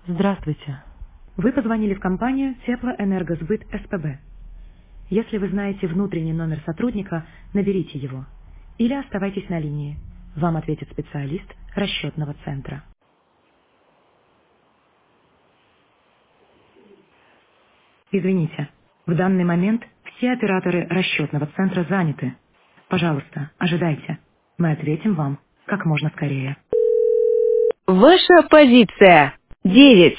Здравствуйте. Вы позвонили в компанию Теплоэнергосбыт СПБ. Если вы знаете внутренний номер сотрудника, наберите его. Или оставайтесь на линии. Вам ответит специалист расчетного центра. Извините, в данный момент все операторы расчетного центра заняты. Пожалуйста, ожидайте. Мы ответим вам как можно скорее. Ваша позиция 9.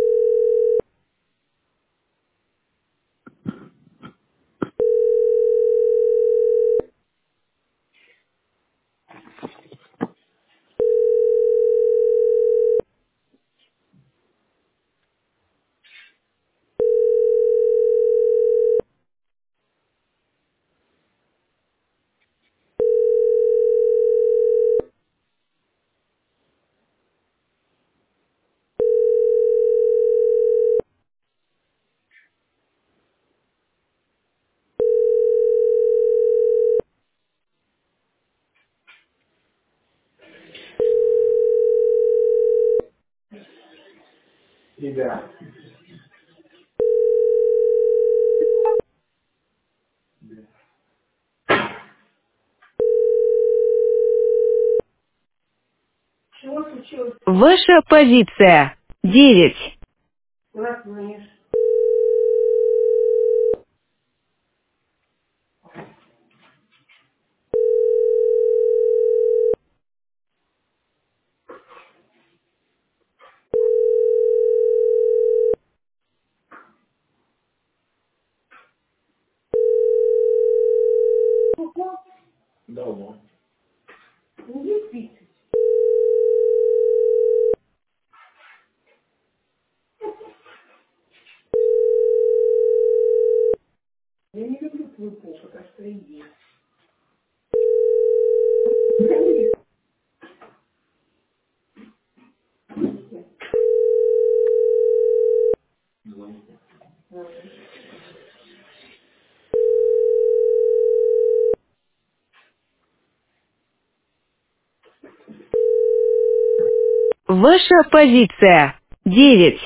Ваша позиция 9. Ваша позиция 9.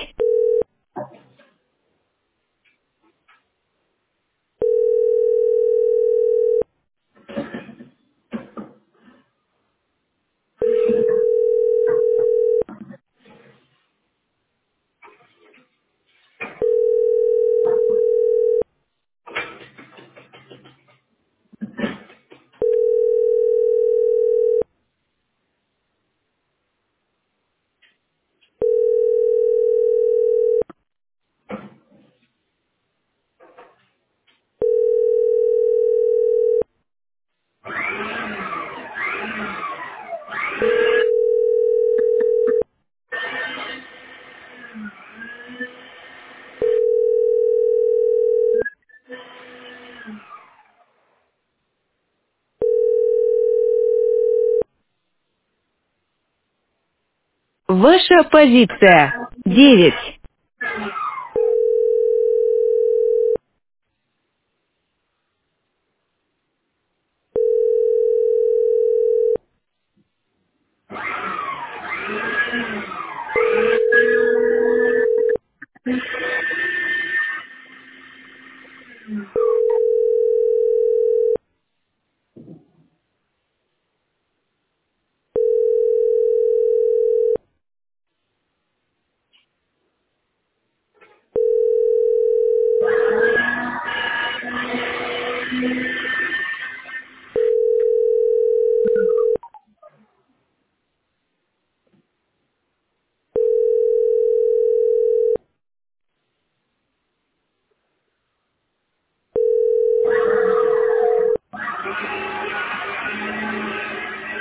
Ваша позиция 9.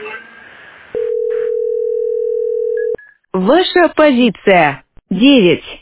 Ваша позиция 9.